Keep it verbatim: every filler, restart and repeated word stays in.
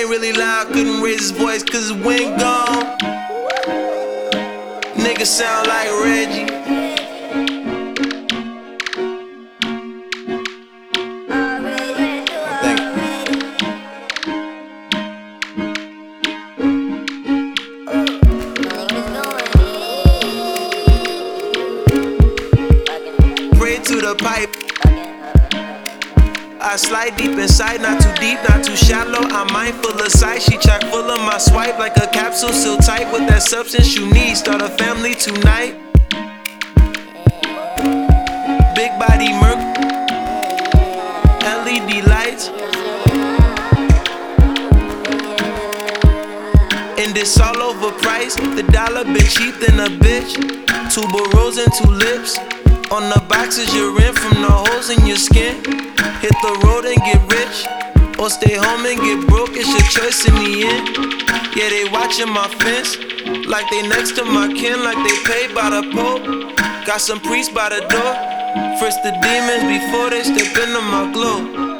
ain't really loud, couldn't raise his voice cause the wind gone. Nigga sound like Reggie. Thank you. Pray to the pipe. I slide deep inside, not too deep, not too shallow. I'm mindful of sight, she chock full of my swipe like a capsule, still tight with that substance you need. Start a family tonight. Big body murk, L E D lights. And it's all overpriced. The dollar been cheap than a bitch. Two burros and two lips. On the boxes you're in from the holes in your skin. Hit the road and get rich, or stay home and get broke. It's your choice in the end. Yeah, they watching my fence, like they next to my kin, like they paid by the Pope. Got some priests by the door. First the demons before they step into my glow.